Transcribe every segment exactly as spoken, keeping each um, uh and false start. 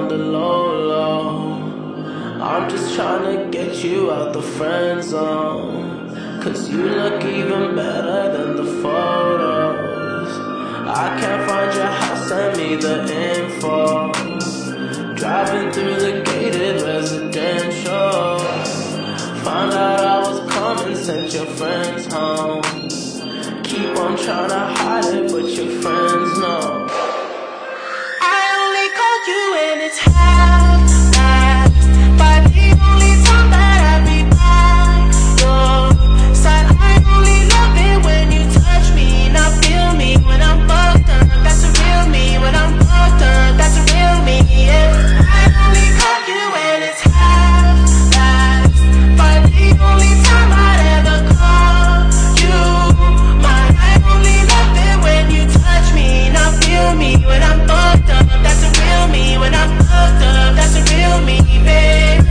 on the low low. I'm just trying to get you out the friend zone, cause you look even better than the photos. I can't find your house, send me the info. Driving through the gated residential, found out I was coming, sent your friends home. Keep on trying to hide it, but your friends know. I only called you when it's half past five, the only time that I be by your side. I only love it when you touch me, not feel me when I'm fucked up. That's a real me. When I'm fucked up, that's a real me, yeah. I only call you when it's half past five, the only time I'd ever call you mine. I only love it when you touch me, not feel me when I'm fucked up. That's a real me. When I'm fucked up, that's a real me, babe.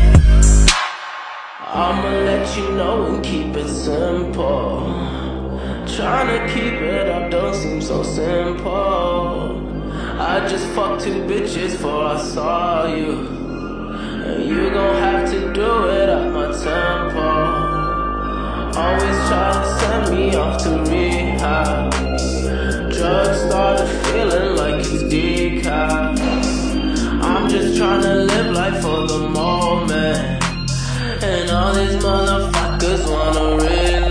I'ma let you know and keep it simple. Trying to keep it up don't seem so simple. I just fucked two bitches before I saw you, and you gon' have to do it at my tempo. Always try to send me off to rehab. Drugs started feeling like it's decaf. I'm just trying to live life for the moment, and all these motherfuckers wanna relax.